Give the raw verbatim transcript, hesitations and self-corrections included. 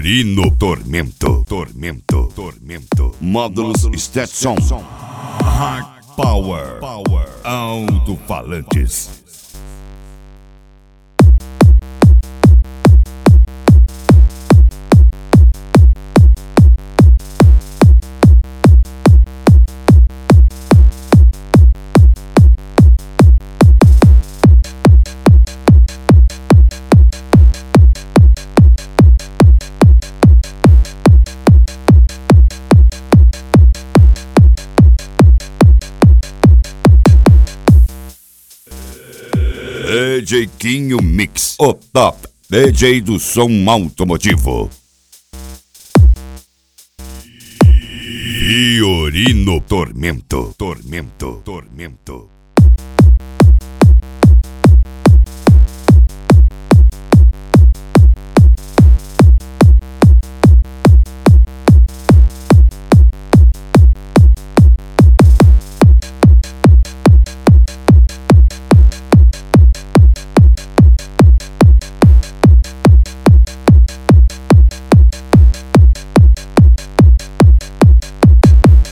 Fiorino Tormento, Tormento, Tormento. Módulos Stetson. High Power, Power. Alto-falantes. D J Quinho Mix, o top D J do som automotivo. Fiorino Tormento, Tormento, Tormento.